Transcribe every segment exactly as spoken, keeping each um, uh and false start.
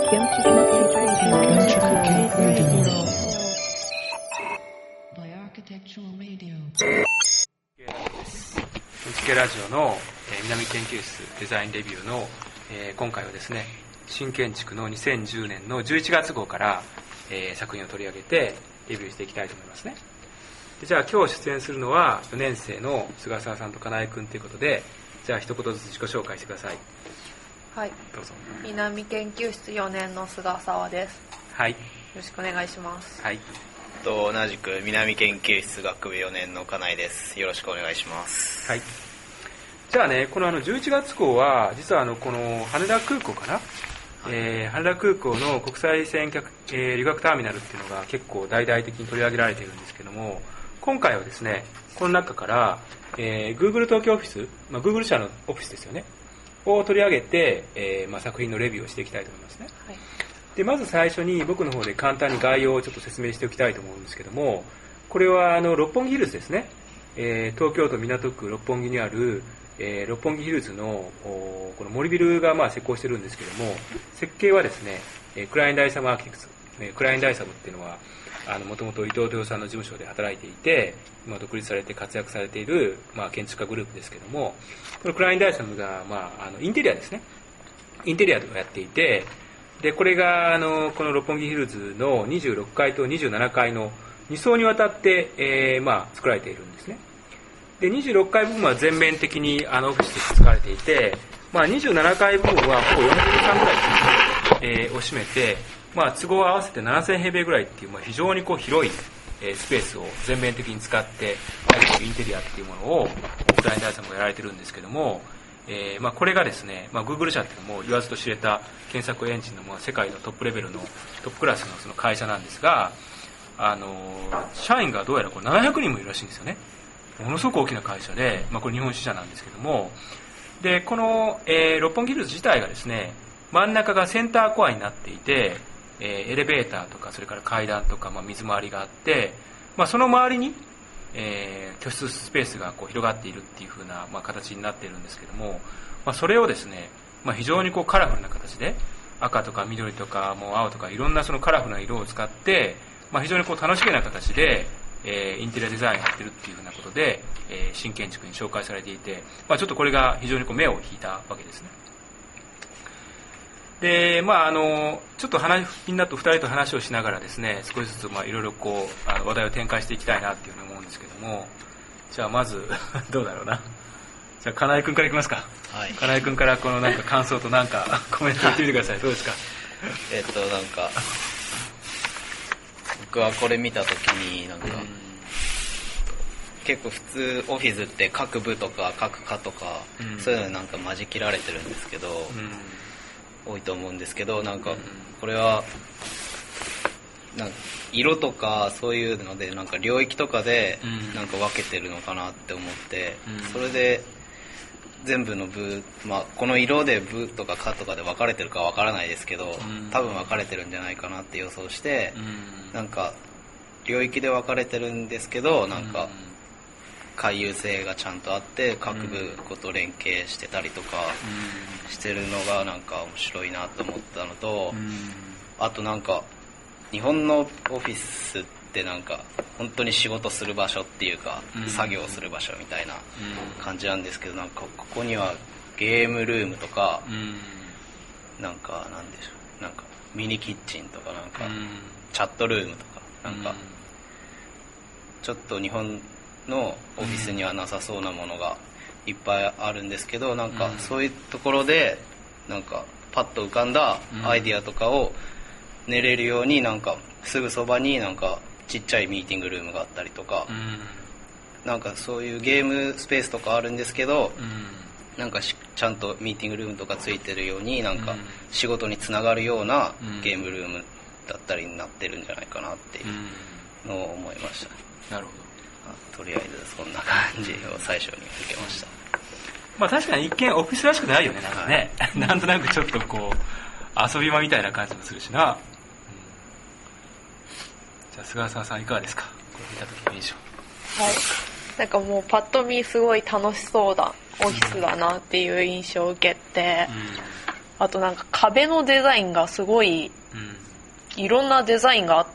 建築系ラジオの、えー、南研究室デザインレビューの、えー、今回はですね、新建築のにせんじゅうねんのじゅういちがつ号から、えー、作品を取り上げてレビューしていきたいと思いますね。でじゃあ今日出演するのはよねん生の菅沢さんと金井君ということで、じゃあ一言ずつ自己紹介してください。 はい、どうぞ。南研究室よねんの菅沢です。 はい、よろしくお願いします。 はい、 と同じく南研究室学部よねんの金井です。よろしくお願いします。 はい。じゃあね、このあのじゅういちがつ号は実はあのこの羽田空港かな、はい、えー、羽田空港の国際線客、えー、旅客ターミナルっていうのが結構大々的に取り上げられているんですけども、今回はですね、この中から、えー、Google 東京オフィス、まあ、Google 社のオフィスですよね、を取り上げて、えーまあ、作品のレビューをしていきたいと思いますね。はい。でまず最初に僕の方で簡単に概要をちょっと説明しておきたいと思うんですけども、これはあの六本木ヒルズですね、えー、東京都港区六本木にある、えー、六本木ヒルズのこの森ビルがまあ施工してるんですけども、設計はですね、えー、クラインダイサムアーキテクツ、えー、クラインダイサムっていうのはもともと伊藤豊さんの事務所で働いていて、今独立されて活躍されている、まあ、建築家グループですけども、このクラインダイサムが、まあ、あのインテリアですね、インテリアとかやっていて、でこれがあのこの六本木ヒルズのにじゅうろっかいとにじゅうななかいのに層にわたって、えーまあ、作られているんですね。でにじゅうろっかい部分は全面的にあのオフィスとして使われていて、まあ、にじゅうななかい部分はほぼよんじゅうさんぐらい、えー、を占めて、まあ、都合を合わせてななせんへいべいぐらいっていう、まあ、非常にこう広い、えー、スペースを全面的に使ってインテリアっていうものをクラインダイサムがやられてるんですけども、えーまあ、これがですね、まあ、Google 社っていうのも言わずと知れた検索エンジンの、まあ、世界のトップレベルのトップクラス の, その会社なんですが、あの社員がどうやらこれななひゃくにんもいるらしいんですよね。ものすごく大きな会社で、まあ、これ日本支社なんですけども、でこの、えー、六本木ヒルズ自体がですね、真ん中がセンターコアになっていて、えー、エレベーターとかそれから階段とか、まあ、水回りがあって、まあ、その周りに、えー、居室スペースがこう広がっているっていう風な、まあ、形になっているんですけども、まあ、それをですね、まあ、非常にこうカラフルな形で赤とか緑とかもう青とかいろんなそのカラフルな色を使って、まあ、非常にこう楽しげな形で、えー、インテリアデザインをやってるっていう風なことで、えー、新建築に紹介されていて、まあ、ちょっとこれが非常にこう目を引いたわけですね。でまあ、あのちょっと話みんなとふたりと話をしながらですね、少しずつまあいろいろこうあの話題を展開していきたいなっていうふうに思うんですけども、じゃあまずどうだろうな、じゃあ金井君からいきますか。はい、金井君からこのなんか感想となんかコメント言ってみてください。どうですか。 えっとなんか僕はこれ見たときになんか、うん、結構普通オフィスって各部とか各課とか、うん、そういうのなんか間仕切られてるんですけど、うん多いと思うんですけど、なんかこれはなんか色とかそういうのでなんか領域とかでなんか分けてるのかなって思って、それで全部の部、まあ、この色で部とか課とかで分かれてるか分からないですけど、多分分かれてるんじゃないかなって予想して、なんか領域で分かれてるんですけど、なんか回遊性がちゃんとあって各部ごと連携してたりとかしてるのがなんか面白いなと思ったのと、あとなんか日本のオフィスってなんか本当に仕事する場所っていうか作業する場所みたいな感じなんですけど、なんかここにはゲームルームとかなんかなんでしょう、なんかミニキッチンとかなんかチャットルームとかなんかちょっと日本のオフィスにはなさそうなものがいっぱいあるんですけど、なんかそういうところでなんかパッと浮かんだアイディアとかを練れるように、なんかすぐそばになんかちっちゃいミーティングルームがあったりとか、なんかそういうゲームスペースとかあるんですけど、なんかちゃんとミーティングルームとかついてるように、なんか仕事につながるようなゲームルームだったりになってるんじゃないかなっていうのを思いました。 なるほど。 とりあえずそんな感じを最初に受けました。 まあ確かに一見オフィスらしくないよね、なんかね、はい、なんとなくちょっとこう遊び場みたいな感じもするしな、うん、じゃあ菅沢さんいかがですか、これ見た時の印象。 はい、なんかもうパッと見すごい楽しそうだオフィスだなっていう印象を受けて、 あとなんか壁のデザインがすごいいろんなデザインがあって、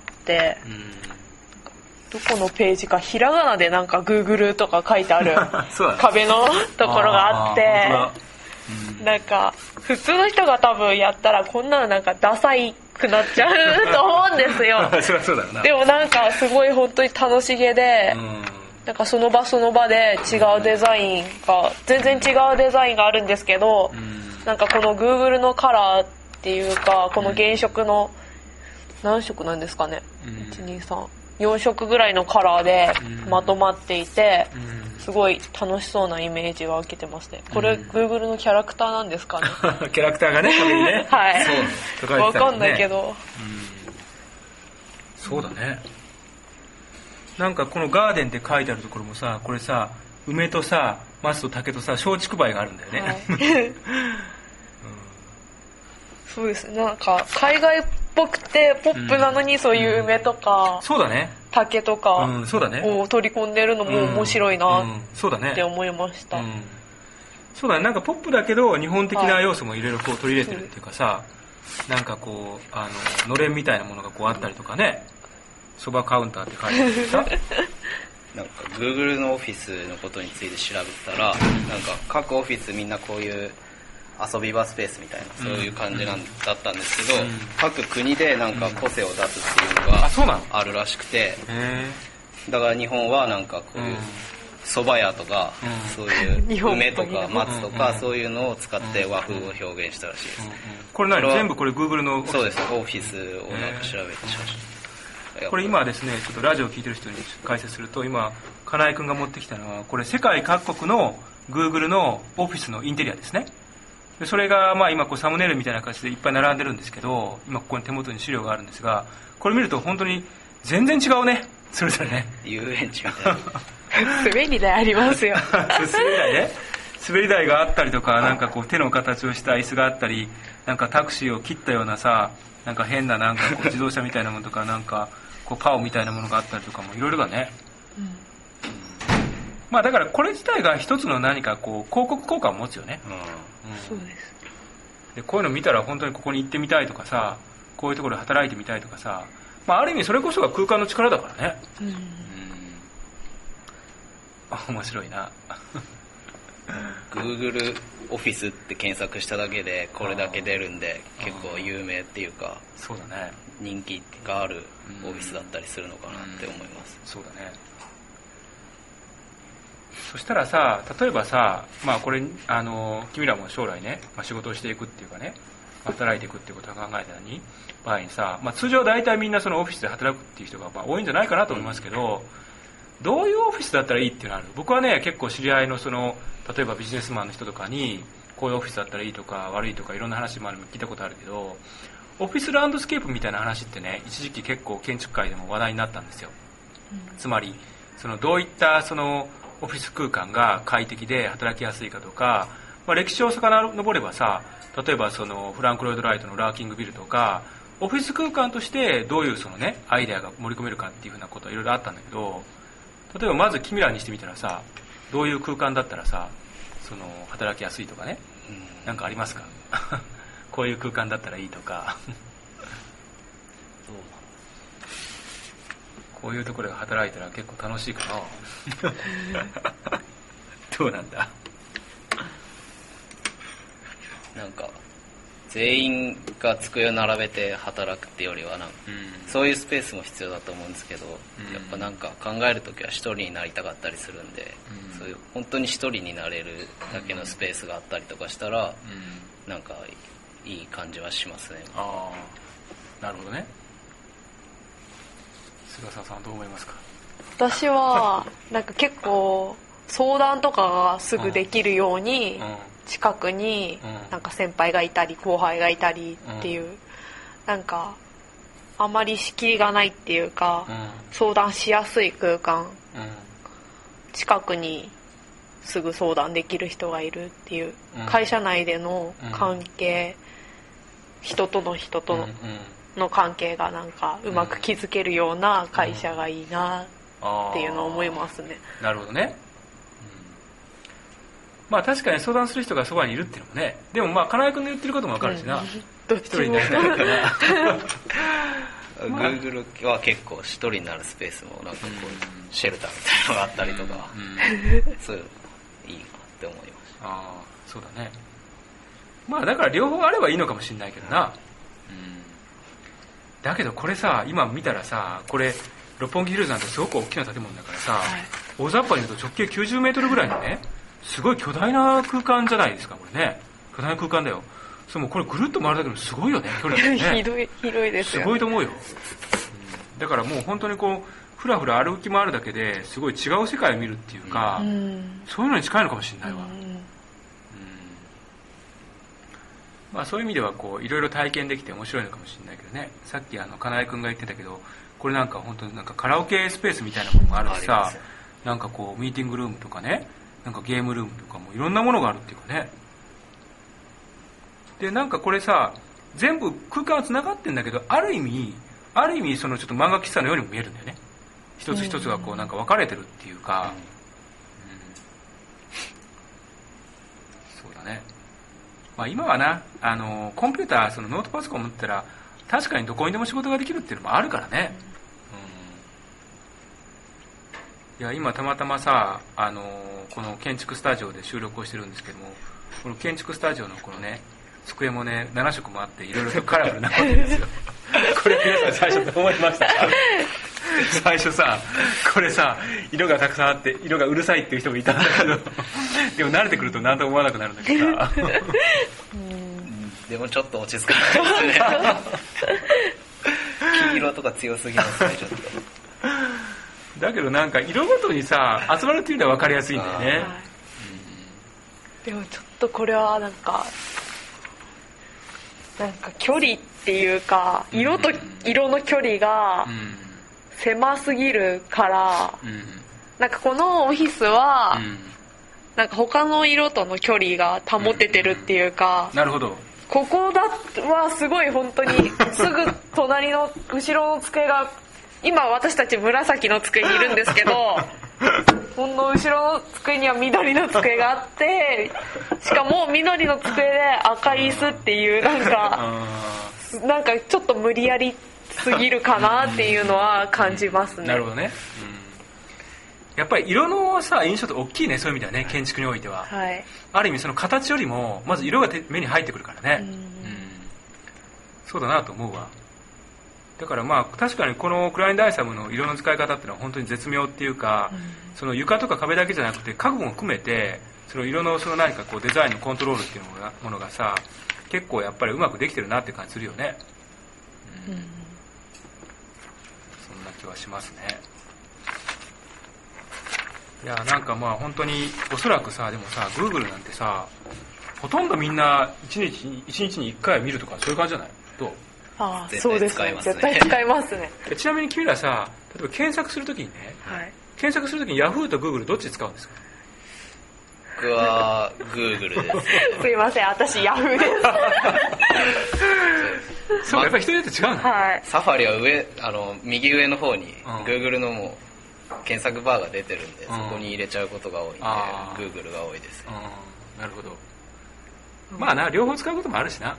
うん、どこのページかひらがなでなんか Google とか書いてある壁のところがあってうん、なんか普通の人が多分やったらこんなのなんかダサいくなっちゃうと思うんですよそりゃそうだよな。 でもなんかすごい本当に楽しげで、うん、なんかその場その場で違うデザインが全然違うデザインがあるんですけど、うん、なんかこの Google のカラーっていうかこの原色の何色なんですかね、うん、いちにさんよん色ぐらいのカラーでまとまっていて、すごい楽しそうなイメージを受けてますね。これ、うん、Google のキャラクターなんですかねキャラクターがね、壁にねはいそう、ね、 わかんないけど、うん、 そうだね。なんかこのガーデンって書いてあるところもさ、これさ梅とさ松と竹とさ松竹梅があるんだよね、はいうん、 そうですね。なんか海外っぽくてポップなのにそういう梅とか、 うん、そうだね、 竹とかを取り込んでるのも面白いなって思いました、うんうん、 そうだね。なんかポップだけど日本的な要素もいろいろこう取り入れてるっていうかさ、はい、なんかこうあののれんみたいなものがこうあったりとかね、そばカウンターって書いてあるさなんか Google のオフィスのことについて調べたら、なんか各オフィスみんなこういう遊び場スペースみたいなそういう感じなんだったんですけど、うん、各国でなんか個性を出すっていうのがあるらしくて、だから日本はなんかこういう蕎麦屋とか、うん、そういう梅とか松とかそういうのを使って和風を表現したらしいです、うんうん、 これ何全部これ Google のオフィス？ そうです、オフィスをなんか調べて写真、 これ今ですね、ちょっとラジオを聞いてる人に解説すると、今金井君が持ってきたのはこれ世界各国の Google のオフィスのインテリアですね。でそれがまあ今こうサムネイルみたいな感じでいっぱい並んでるんですけど、今ここに手元に資料があるんですが、これ見ると本当に全然違うね、それぞれね。 遊園地みたいな滑り台ありますよ滑り台ね、滑り台があったりとか、なんかこう手の形をした椅子があったり、なんかタクシーを切ったようなさ、なんか変ななんかこう自動車みたいなものとか、なんかこうパオみたいなものがあったりとかもいろいろだね、うん、まあだからこれ自体が一つの何かこう広告効果を持つよね、うんうん、 そうです。 でこういうの見たら本当にここに行ってみたいとかさ、こういうところで働いてみたいとかさ、まあ、ある意味それこそが空間の力だからね、うんうん、あ面白いな Google オフィスって検索しただけでこれだけ出るんで結構有名っていうか、 そうだね、 人気があるオフィスだったりするのかなって思います、 うんうん、そうだね。そしたらさ、例えばさ、まあこれあの君らも将来ね、まあ、仕事をしていくっていうかね、働いていくっていうことを考えたのに場合にさ、まあ、通常大体みんなそのオフィスで働くっていう人がまあ多いんじゃないかなと思いますけど、うん、どういうオフィスだったらいいっていうのがある？僕はね結構知り合いのその例えばビジネスマンの人とかにこういうオフィスだったらいいとか悪いとかいろんな話もあるの聞いたことあるけど、オフィスランドスケープみたいな話ってね一時期結構建築界でも話題になったんですよ、うん、つまりそのどういったそのオフィス空間が快適で働きやすいかとか、まあ、歴史を遡ればさ、例えばそのフランク・ロイド・ライトのラーキングビルとかオフィス空間としてどういうそのねアイデアが盛り込めるかっていうふうなことはいろいろあったんだけど、例えばまず君らにしてみたらさ、どういう空間だったらさその働きやすいとかね、うん、なんかありますかこういう空間だったらいいとかこういうところで働いたら結構楽しいかなどうなんだ。 なんか全員が机を並べて働くってよりはなんか、うん、そういうスペースも必要だと思うんですけど、うん、やっぱなんか考えるときは一人になりたかったりするんで、うん、そういう本当に一人になれるだけのスペースがあったりとかしたら、うん、なんかいい感じはしますね。 ああ、なるほどね。菅沢さんどう思いますか？ 私はなんか結構相談とかがすぐできるように、うんうん、近くになんか先輩がいたり後輩がいたりっていう、うん、なんかあまり仕切りがないっていうか、うん、相談しやすい空間、うん、近くにすぐ相談できる人がいるっていう、うん、会社内での関係、うん、人との人との、うんうんの関係がなんかうまく築けるような会社がいいなっていうのを思いますね、 うん、なるほどね、 まあ確かに相談する人がそばにいるっていうのもね、でもまあ金井君の言ってることも分かるしな、 どっ一ちも人になりたいから Google は結構一人になるスペースもなんかこうシェルターみたいなのがあったりとか、そういうのいいなって思いました。 ああ、そうだね。まあだから両方あればいいのかもしれないけどな、うん、だけどこれさ、今見たらさ、これ六本木ヒルズなんてすごく大きな建物だからさ、はい、大雑把に言うと直径きゅうじゅうメートルぐらいのね、すごい巨大な空間じゃないですか、これね。巨大な空間だよ。そう、もうこれぐるっと回るだけでもすごいよね、距離がね。 広い、広いですよ、ね。 すごいと思うよ、うん。だからもう本当にこう、ふらふら歩き回るだけですごい違う世界を見るっていうか、うん、そういうのに近いのかもしれないわ。うんうん、まあそういう意味ではこう、いろいろ体験できて面白いのかもしれないけどね。さっきあの、金井くんが言ってたけど、これなんか本当になんかカラオケスペースみたいなものもあるしさ、なんかこう、ミーティングルームとかね、なんかゲームルームとかもいろんなものがあるっていうかね。でなんかこれさ、全部空間はつながってんだけど、ある意味ある意味そのちょっと漫画喫茶のようにも見えるんだよね。一つ一つがこうなんか分かれてるっていうか、うんうん、そうだね。まあ今はな、あのコンピューター、そのノートパソコン持ったら確かにどこにでも仕事ができるっていうのもあるからね。うん、いや今たまたまさ、あのこの建築スタジオで収録をしてるんですけども、この建築スタジオのこのね机もねなな色もあっていろいろとカラフルなわけですよ。これ皆さん最初どう思いましたか？最初さ、これさ色がたくさんあって色がうるさいっていう人もいたんだけどでも慣れてくると何とも思わなくなるんだけどさでもちょっと落ち着かないですね黄色とか強すぎますねちょっと。 だけどなんか色ごとにさ集まるっていうのは分かりやすいんだよね、 うん、でもちょっとこれはなんかなんか距離っていうか色と色の距離が狭すぎるから、うん、なんかこのオフィスは、うん、なんか他の色との距離が保ててるっていうか、 うん、なるほど。 ここだはすごい本当にすぐ隣の後ろの机が今私たち紫の机にいるんですけどほんの後ろの机には緑の机があってしかも緑の机で赤い椅子っていうなんかなんかちょっと無理やりすぎるかなっていうのは感じますね。 なるほどね、うん、やっぱり色のさ印象って大きいね、そういう意味ではね、建築においては、はい、ある意味その形よりもまず色が目に入ってくるからね、うんうん、そうだなと思うわ。だからまあ確かにこのクラインダイサムの色の使い方っていうのは本当に絶妙っていうか、うん、その床とか壁だけじゃなくて家具も含めてその色のその何かこうデザインのコントロールっていうものが、ものがさ結構やっぱりうまくできてるなって感じするよね、うんうん、そんな気はしますね。いやなんかまあ本当におそらくさでもさ Google なんてさほとんどみんないちにちにいいっかい見るとかそういう感じじゃない？どう？ ああ、そうですね。絶対使いますね。 ちなみに君らさ、例えば検索するときにね、はい、検索するときに Yahoo と Google どっち使うんですか？ 僕は Google です。 すいません、私 Yahoo です。 そう、やっぱり人によって違うの？ はい。 サファリは上、あの右上の方に Google のもう検索バーが出てるんで、うん、そこに入れちゃうことが多いんで、Google が多いです、ね。 なるほど。まあな、両方使うこともあるしな。はい。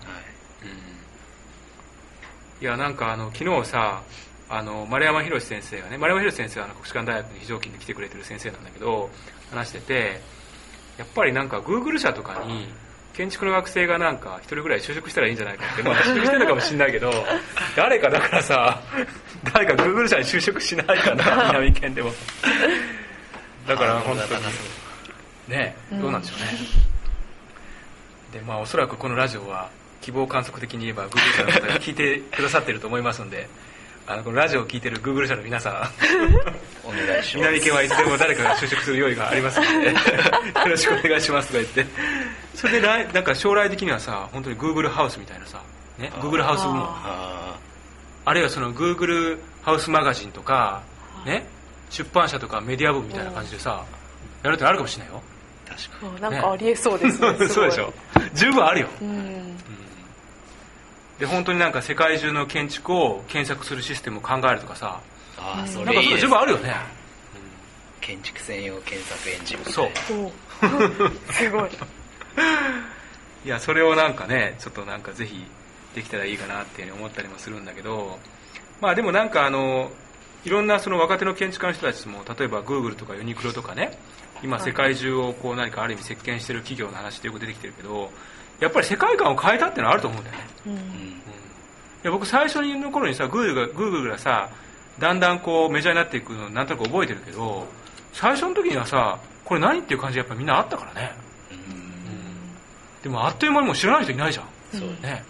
いやなんかあの昨日さあの丸山博先生がね、丸山博先生はあの国士舘大学に非常勤で来てくれてる先生なんだけど話してて、やっぱりなんか Google 社とかに建築の学生がなんか一人ぐらい就職したらいいんじゃないかって、まあ就職してるのかもしれないけど誰かだからさ誰か Google 社に就職しないかな南県でもだから本当にねどうなんでしょうね、うん、でまあおそらくこのラジオは希望観測的に言えば Google 社の方が聞いてくださってると思いますので、あのこのラジオを聞いてる Google 社の皆さんお願いします。 南県はいつでも誰かが就職する用意がありますのでよろしくお願いしますとか言って、それで来なんか将来的にはさ本当に Google ハウスみたいなさ、ね、Google ハウスも あ, あるいはその Google ハウスマガジンとか、ね、出版社とかメディア部みたいな感じでさやるってあるかもしれないよ。 確かになんかありえそうですね。 そうでしょ、十分あるよ、うんうんで本当になんか世界中の建築を検索するシステムを考えるとかさ、 ああそれいいですね。 なんか十分あるよね、うん、 建築専用検索エンジンみたいな。 そうすごい。 いや、それをなんかね、ちょっとなんかぜひできたらいいかなっていうふうに思ったりもするんだけど、まあでもなんかあのいろんなその若手の建築家の人たちも、例えばグーグルとかユニクロとかね、今世界中をこう何かある意味席巻してる企業の話ってよく出てきてるけど、やっぱり世界観を変えたっていうのはあると思うんだよね。うんうん、いや僕最初の頃にさ、グーグルがグーグルがさ、だんだんこうメジャーになっていくのなんとなく覚えてるけど、最初の時にはさ、これ何っていう感じがやっぱみんなあったからね。うんうん、でもあっという間にもう知らない人いないじゃん。そうね。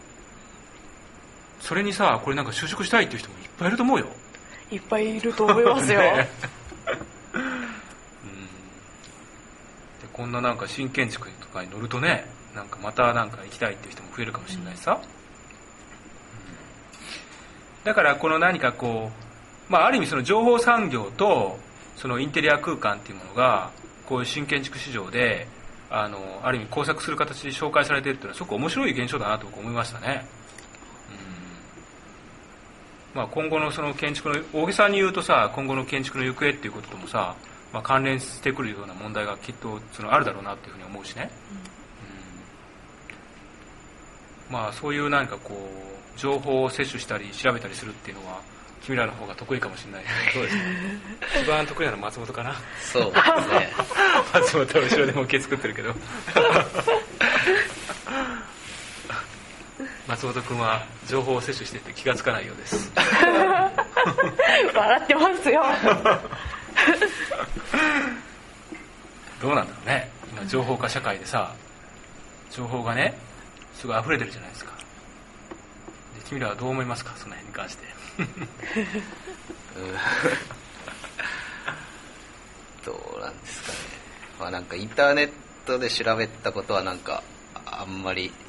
それにさ、これなんか就職したいっていう人もいっぱいいると思うよ。 いっぱいいると思いますよ。ね、うん、でこんななんか新建築とかに乗るとね、なんかまたなんか行きたいっていう人も増えるかもしれないしさ。うん、だからこの何かこう、まあある意味その情報産業とそのインテリア空間っていうものがこういう新建築市場であのある意味工作する形で紹介されているっていうのはすごく面白い現象だなと僕思いましたね。まあ、今後のその建築の大げさに言うとさ、今後の建築の行方っていうことともさ、まあ、関連してくるような問題がきっとそのあるだろうなっていうふうに思うしね、うんうん、まあそういう何かこう情報を摂取したり調べたりするっていうのは君らの方が得意かもしれないけど、どうですか？一番得意なのは松本かな。 そうですね。 松本は後ろで模型作ってるけど松本君は情報を摂取していて気がつかないようです。 笑ってますよ。 どうなんだろうね。今情報化社会でさ、情報がねすごい溢れてるじゃないですか。で君らはどう思いますか、その辺に関して。 どうなんですかね。まあなんかインターネットで調べたことはなんかあんまり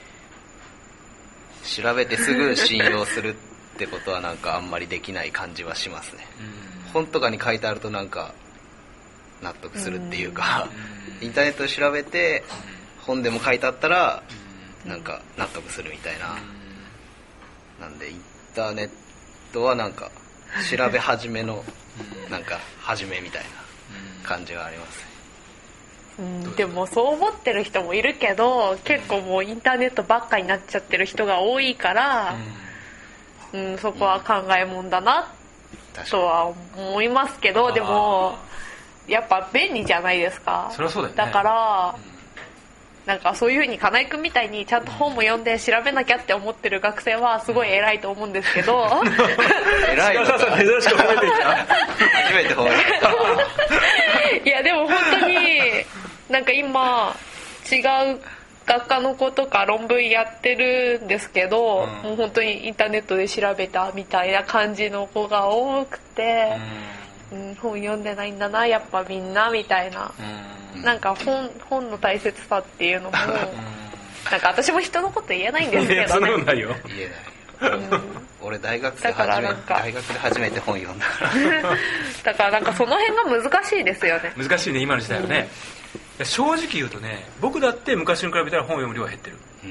調べてすぐ信用するってことはなんかあんまりできない感じはしますね。本とかに書いてあるとなんか納得するっていうか、インターネットで調べて本でも書いてあったらなんか納得するみたいな。なんでインターネットはなんか調べ始めのなんか始めみたいな感じがありますね。 うん、でもそう思ってる人もいるけど、結構もうインターネットばっかになっちゃってる人が多いから、うん、うん、そこは考えもんだなとは思いますけど、でもやっぱ便利じゃないですか。 そりゃそうだよね。 だから、うん、なんかそういう風に金井くんみたいにちゃんと本も読んで調べなきゃって思ってる学生はすごい偉いと思うんですけど、 偉いのか珍しく褒めてんじゃん。初めて褒めた。 いやでも本当になんか今違う学科の子とか論文やってるんですけど、うん、もう本当にインターネットで調べたみたいな感じの子が多くて、うんうん、本読んでないんだなやっぱみんなみたいな、うん、なんか 本, 本の大切さっていうのも、うん、なんか私も人のこと言えないんですけどね。 そんなことないよ。 言えない。うん、俺大学で初め大学で初めて本読んだからだからなんかその辺が難しいですよね。 難しいね今の時代はね、うん、正直言うとね、僕だって昔に比べたら本を読む量は減ってる、うん、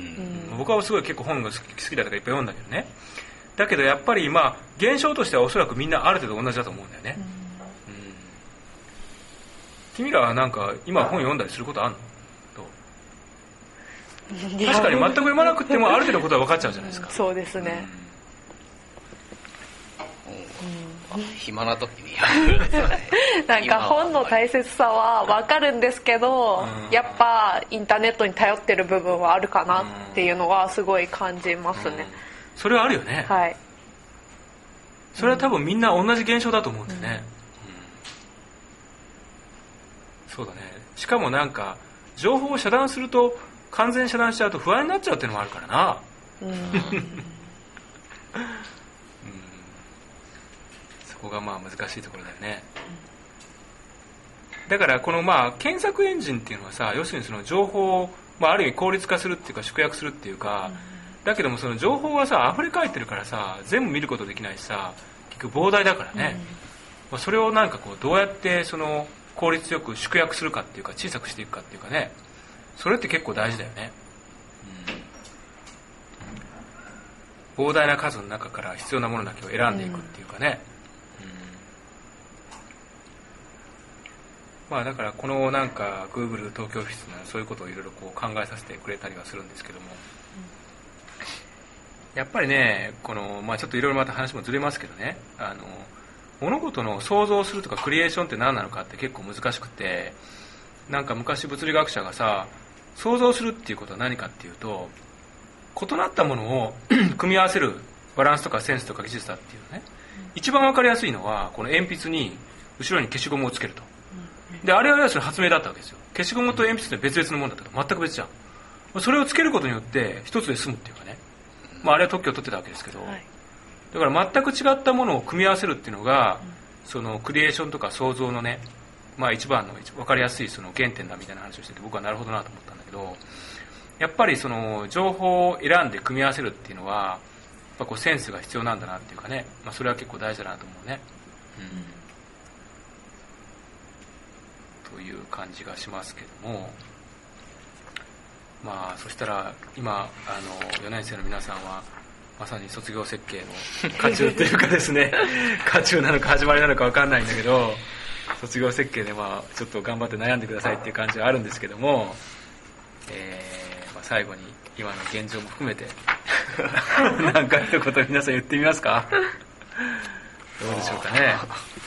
僕はすごい結構本が好きだとかいっぱい読んだけどね。だけどやっぱりまあ現象としてはおそらくみんなある程度同じだと思うんだよね、うんうん、君らはなんか今本読んだりすることあるの？確かに全く読まなくてもある程度のことは分かっちゃうじゃないですか、うん、 そうですね、 うん、暇な時になんか本の大切さは分かるんですけど、うん、やっぱインターネットに頼ってる部分はあるかなっていうのはすごい感じますね、うん、 それはあるよね。 はい。 それは多分みんな同じ現象だと思うんだよね、うん、そうだね。しかもなんか情報を遮断すると完全遮断しちゃうと不安になっちゃうっていうのもあるからな、うんうん、そこがまあ難しいところだよね。だからこのまあ検索エンジンっていうのはさ、要するにその情報を、まあ、ある意味効率化するっていうか縮約するっていうか、うん、だけどもその情報はさ溢れ返ってるからさ全部見ることできないしさ、結局膨大だからね、うん、まあ、それをなんかこうどうやってその効率よく縮約するかっていうか小さくしていくかっていうかね、それって結構大事だよね、うん、膨大な数の中から必要なものだけを選んでいくっていうかね、うん、 まあだからこのなんか Google 東京オフィスのそういうことをいろいろこう考えさせてくれたりはするんですけども、うん、やっぱりねこの、まあ、ちょっといろいろまた話もずれますけどね、あの物事の想像するとかクリエーションって何なのかって結構難しくて、なんか昔物理学者がさ、想像するっていうことは何かっていうと、異なったものを組み合わせるバランスとかセンスとか技術だっていうね、一番わかりやすいのはこの鉛筆に後ろに消しゴムをつけると。であれは要するに発明だったわけですよ。消しゴムと鉛筆って別々のものだったと、全く別じゃん。それをつけることによって一つで済むっていうかね、まあ、あれは特許を取ってたわけですけど、はい、だから全く違ったものを組み合わせるっていうのが、うん、そのクリエーションとか想像のね、まあ、一番の分かりやすいその原点だみたいな話をしてて、僕はなるほどなと思ったんだけど、やっぱりその情報を選んで組み合わせるっていうのはやっぱこうセンスが必要なんだなっていうかね、まあ、それは結構大事だなと思うね、うん、という感じがしますけども、まあそしたら今あのよねん生の皆さんはまさに卒業設計の渦中というかですね渦中なのか始まりなのか分かんないんだけど、卒業設計でまあちょっと頑張って悩んでくださいっていう感じはあるんですけども、えーまあ、最後に今の現状も含めて何か一言皆さん言ってみますか。どうでしょうかね。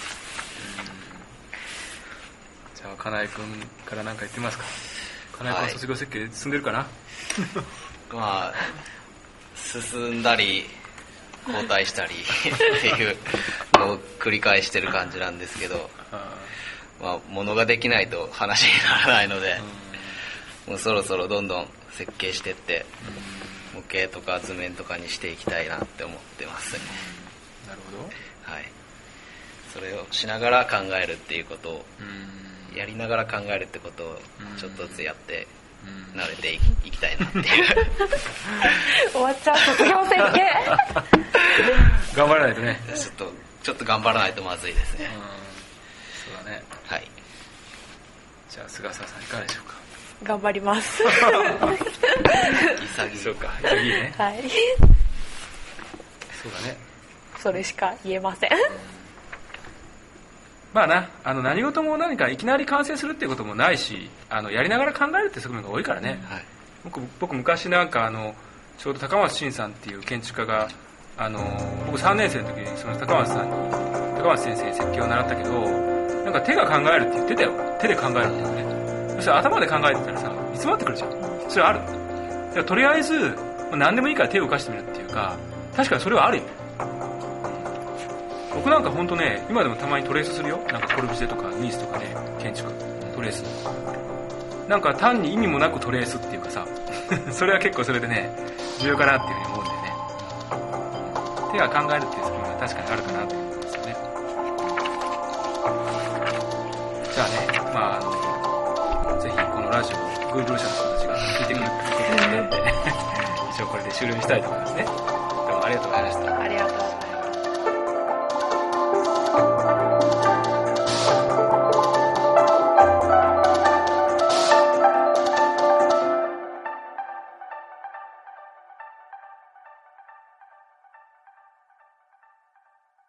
じゃあ金井君から何か言ってみますか。金井君は卒業設計進んでるかな、はい、 まあ進んだり後退したりっていうのを繰り返してる感じなんですけど、まあ、物ができないと話にならないので、もうそろそろどんどん設計してって、模型とか図面とかにしていきたいなって思ってます。 なるほど。 はい。それをしながら考えるっていうことを、やりながら考えるってことをちょっとずつやって慣れていきたいなっていう終わっちゃう卒業設計頑張らないとね。 ちょっとちょっと頑張らないとまずいですね。 そうだね。 はい。 じゃあ菅沢さんいかがでしょうか。 頑張ります潔い。 そうか、潔いね。 はい。 そうだね。 それしか言えません。 まあな、あの何事も何かいきなり完成するっていうこともないし、あのやりながら考えるって側面が多いからね、はい、僕, 僕昔なんかあのちょうど高松伸さんっていう建築家があの僕さんねん生の時にその高松さんに高松先生に設計を習ったけど、なんか手が考えるって言ってたよ。手で考えるって言うね。そしたら頭で考えてたらさ煮詰まってくるじゃん。それはある。だからとりあえず何でもいいから手を動かしてみるっていうか、確かにそれはあるよ。僕なんか本当ね、今でもたまにトレースするよ。なんかコルビュジエとかニースとかね、建築トレース。なんか単に意味もなくトレースっていうかさそれは結構それでね重要かなっていうふうに思うんだよね。手が考えるっていう側面は確かにあるかなと思うんですよね。じゃあね、まああのぜひこのラジオを Google 社の人たちが聞いてくるってことになって一応これで終了にしたいと思いますね。どうもありがとうございました。 ありがとうございました。